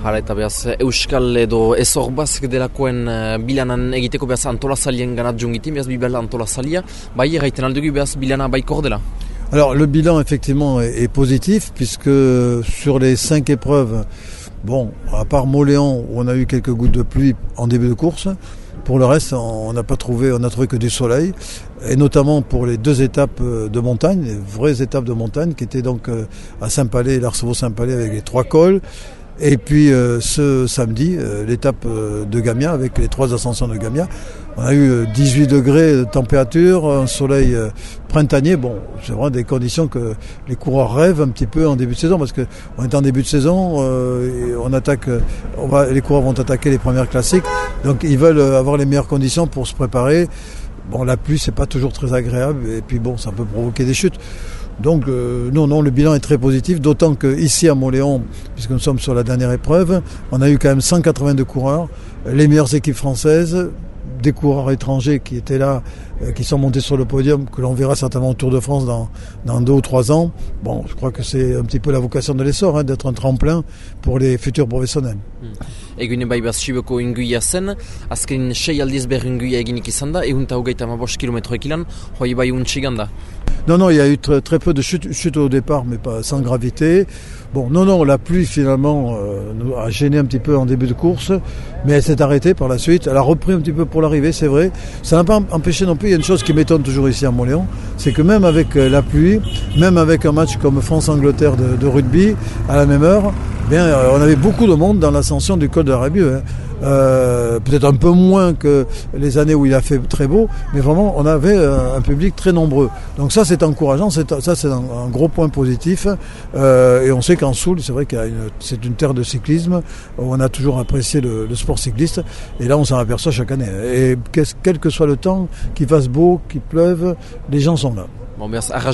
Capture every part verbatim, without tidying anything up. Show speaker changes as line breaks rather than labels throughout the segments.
Hala eta behaz Euskal edo Ezor Bask delakoen uh, bilanan egiteko behaz antolazalien ganat jungitin, behaz bibela antolazalia, bai erraiten aldugu behaz bilana baikor dela.
Alors le bilan effectivement est, est positif puisque sur les cinq épreuves, bon, à part Moléon où on a eu quelques gouttes de pluie en début de course, pour le reste on n'a pas trouvé, on a trouvé que du soleil, et notamment pour les deux étapes de montagne, les vraies étapes de montagne qui étaient donc à Saint-Palais, l'Arcevo-Saint-Palais avec les trois cols. Et puis euh, ce samedi, euh, l'étape euh, de Gamia avec les trois ascensions de Gamia. On a eu euh, dix-huit degrés de température, un soleil euh, printanier. Bon, c'est vraiment des conditions que les coureurs rêvent un petit peu en début de saison parce que on est en début de saison, euh, et on attaque, on va, les coureurs vont attaquer les premières classiques. Donc ils veulent avoir les meilleures conditions pour se préparer. Bon, la pluie c'est pas toujours très agréable et puis bon, ça peut provoquer des chutes. Donc euh, non, non, le bilan est très positif, d'autant qu'ici à Montléon, puisque nous sommes sur la dernière épreuve, on a eu quand même cent quatre-vingt-deux coureurs, les meilleures équipes françaises, des coureurs étrangers qui étaient là, euh, qui sont montés sur le podium, que l'on verra certainement au Tour de France dans, dans deux ou trois ans. Bon, je crois que c'est un petit peu la vocation de l'Essor, hein, d'être un tremplin pour les futurs professionnels.
Egune bai behaz Sibeko inguia zen, azken sei aldiz behar inguia eginik izan da, egun eta hogeita hamabost kilometroek ilan, hoi bai untxigan da.
Non, non, il y a eu très, très peu de chutes, chutes au départ, mais pas sans gravité. Bon, non, non, la pluie finalement euh, nous a gêné un petit peu en début de course, mais elle s'est arrêtée par la suite. Elle a repris un petit peu pour l'arrivée, c'est vrai. Ça n'a pas empêché non plus. Il y a une chose qui m'étonne toujours ici à Montléon, c'est que même avec euh, la pluie, même avec un match comme France-Angleterre de, de rugby à la même heure, bien, euh, on avait beaucoup de monde dans l'ascension du col de Rabieux. Hein. Euh, peut-être un peu moins que les années où il a fait très beau, mais vraiment on avait euh, un public très nombreux. Donc ça c'est encourageant, c'est, ça c'est un, un gros point positif. Euh, et on sait qu'en Soule, c'est vrai que c'est une terre de cyclisme, où on a toujours apprécié le, le sport cycliste, et là on s'en aperçoit chaque année. Et quel que soit le temps, qu'il fasse beau, qu'il pleuve, les gens sont là.
Bon,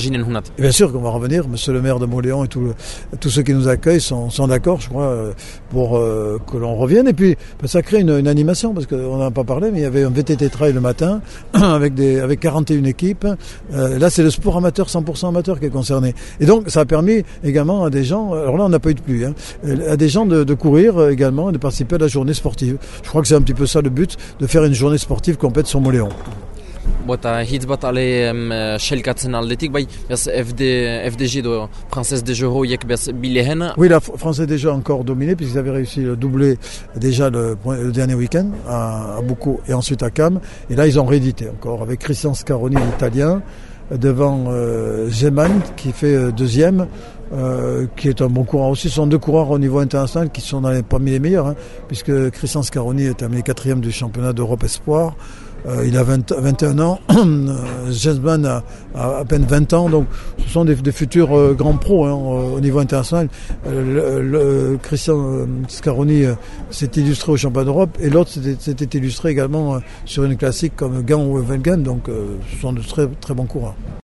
et
bien sûr qu'on va revenir, monsieur le maire de Montléon et tout le, tous ceux qui nous accueillent sont, sont d'accord, je crois, pour euh, que l'on revienne. Et puis, ça crée une, une animation, parce qu'on n'en a pas parlé, mais il y avait un V T T trail le matin, avec, des, avec quarante et une équipes. Euh, là, c'est le sport amateur, cent pour cent amateur qui est concerné. Et donc, ça a permis également à des gens, alors là, on n'a pas eu de pluie, hein, à des gens de, de courir également, de participer à la journée sportive. Je crois que c'est un petit peu ça le but, de faire une journée sportive complète sur Montléon.
Eta hitz bat ale um, sailkatzen aldetik, bai, F D G de Française des Jeux hoiek bilehen.
Oui, la Française des Jeux a encore dominé, puisqu'ils avaient réussi le doublé déjà le, le dernier week-end à, à Bucco et ensuite à Cam. Et là, ils ont réédité encore avec Christian Scaroni, l'italien, devant euh, Zeman qui fait euh, deuxième, euh, qui est un bon coureur aussi. Ce sont deux coureurs au niveau international qui sont dans les, parmi les meilleurs, hein, puisque Christian Scaroni est terminé quatrième du championnat d'Europe Espoir. Euh, il a vingt, vingt et un ans, Jesman a, a à peine vingt ans, donc ce sont des, des futurs euh, grands pros, hein, au niveau international. Euh, le, le, Christian euh, Scaroni euh, s'est illustré au championnat d'Europe et l'autre s'était, s'était illustré également euh, sur une classique comme Gand ou Wengen, donc euh, ce sont de très, très bons coureurs.